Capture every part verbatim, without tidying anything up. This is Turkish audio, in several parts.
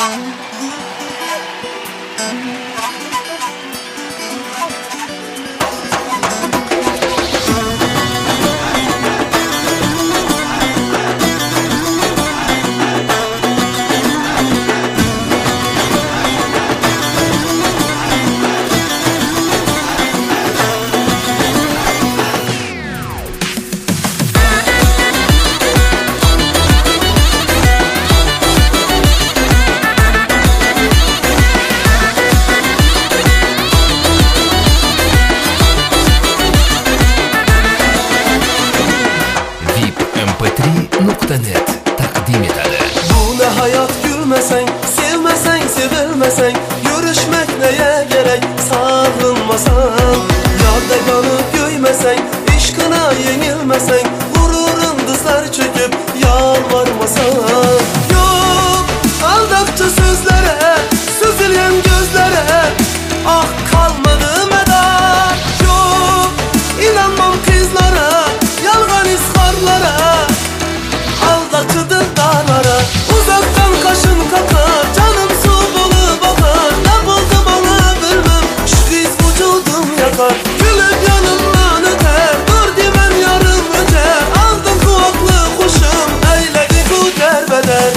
.net takdim etadi. Bu ne hayat, gülmesen, sevmesen, sevilmesen, görüşmek neye gerek, sağılmasan, yarda yanıp göymesen, işkına yenilmesen, gururun dızlar çöküp yalvarmasan. Yok aldatçı sözlere, süzülen gözlere, ah kalmadı medar. Yok inanmam kızlara, yalgan iskarlara, aldatıdır dağlara. Uzaktan kaşın kakar, canım su bulu bakar. Ne buldu bana bilmem, şu kız vücudum yakar. Gülüp yanımdan öter, dur dimen yarım öter. Aldın kulaklı kuşum, eyledi bu derbeder.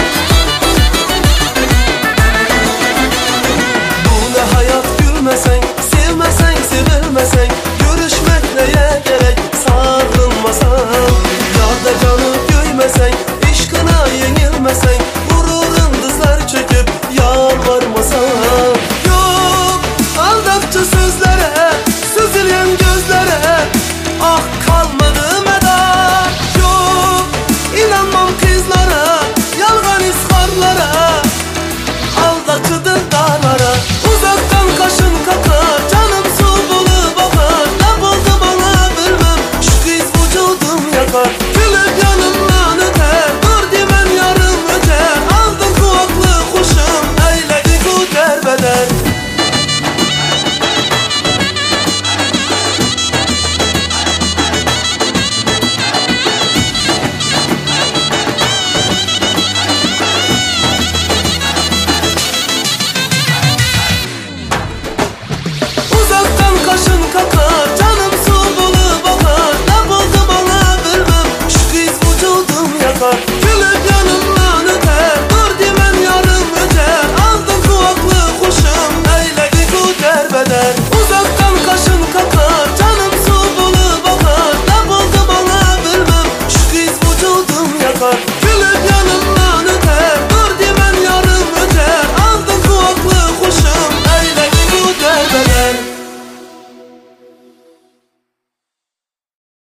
Bu ne hayat, gülmesen,